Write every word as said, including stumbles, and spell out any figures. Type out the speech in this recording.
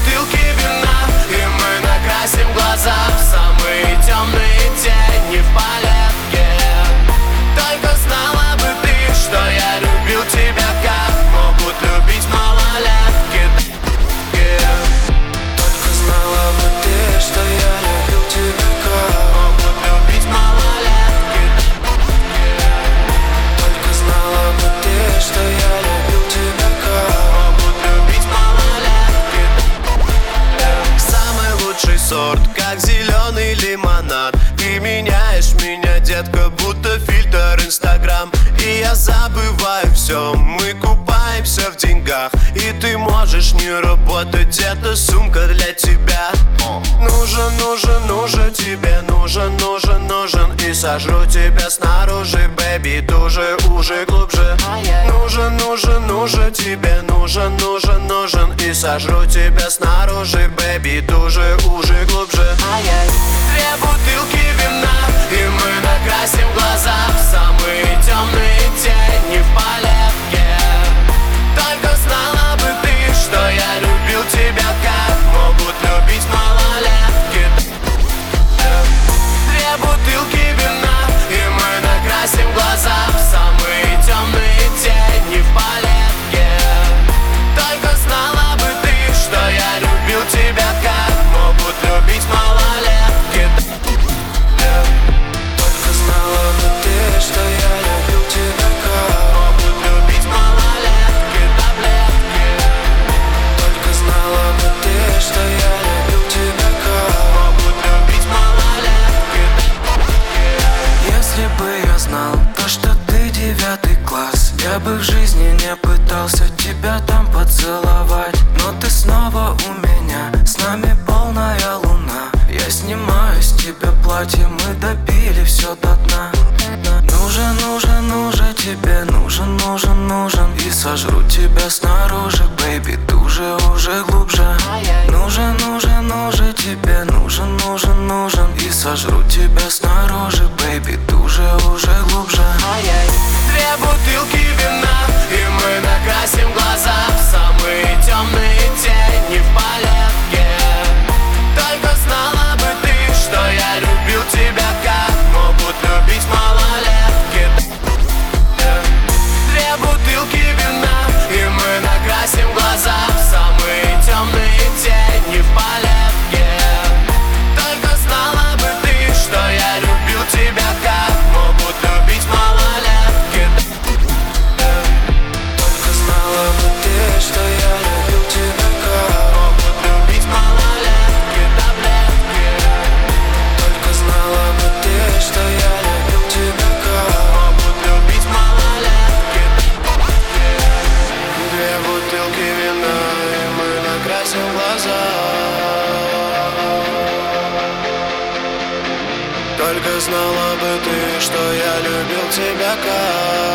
бутылки вина, и мы накрасим глаза в самые темные тени в палетке. Только знала бы ты, что я любил тебя, как могут любить малолетки. Только знала бы ты, что я любил тебя, как могут любить малолетки. Только знала бы ты, что я любил тебя, как могут любить малолетки. Самый лучший сорт, как зеленый лимонад. Ты меняешь меня, детка, будто фильтр Инстаграм. И я забываю все, мы купаемся в деньгах. И ты можешь не работать, это сумка для тебя. Нужен, нужен, нужен тебе, нужен, нужен, нужен. И сожру тебя снаружи, бэби, туже, уже, глубже. Нужен, нужен, нужен тебе, нужен, нужен, нужен. И сожру тебя снаружи, бэби, туже, уже, глубже. Две бутылки вина, и мы накрасим глаза в самые темные тени в палетке. Только знала бы ты, что я любил тебя, как могут любить малолетки. Две бутылки вина, и мы накрасим глаза в самые темные тени в палетке. Только знала бы ты, что я любил тебя, как могут любить малолетки. Только знала бы ты, что я любил тебя, как могут любить малолетки, таблетки. Только знала бы ты, что я любил тебя, как могут любить малолетки. Если бы я знал то, что ты девятый класс, я бы в жизни не пытался тебя там поцеловать. Но ты снова у меня, с нами полная луна. Я снимаю с тебя платье, мы допили все до дна. Нужен, нужен, нужен тебе, нужен, нужен, нужен. И сожру тебя снаружи, бэйби, туже, уже, глубже. Нужен, нужен, нужен тебе, нужен, нужен, нужен. И сожру тебя снаружи, бэйби, туже, уже, глубже. Две бутылки вина, и мы накрасим глаза в самые темные тени в палетке. Только знала бы ты, что я любил тебя, как могут любить малолетки. Две бутылки вина, и мы накрасим глаза в самые темные тени в палетке. Только знала бы ты, что я любил тебя, как могут любить малолетки. Только знала бы ты, что я любил тебя, как могут любить малолетки, таблетки. Только знала бы ты, что я любил тебя, как могут любить малолетки. Две бутылки вина, и мы накрасим глаза. Только знала бы ты, что я любил тебя, как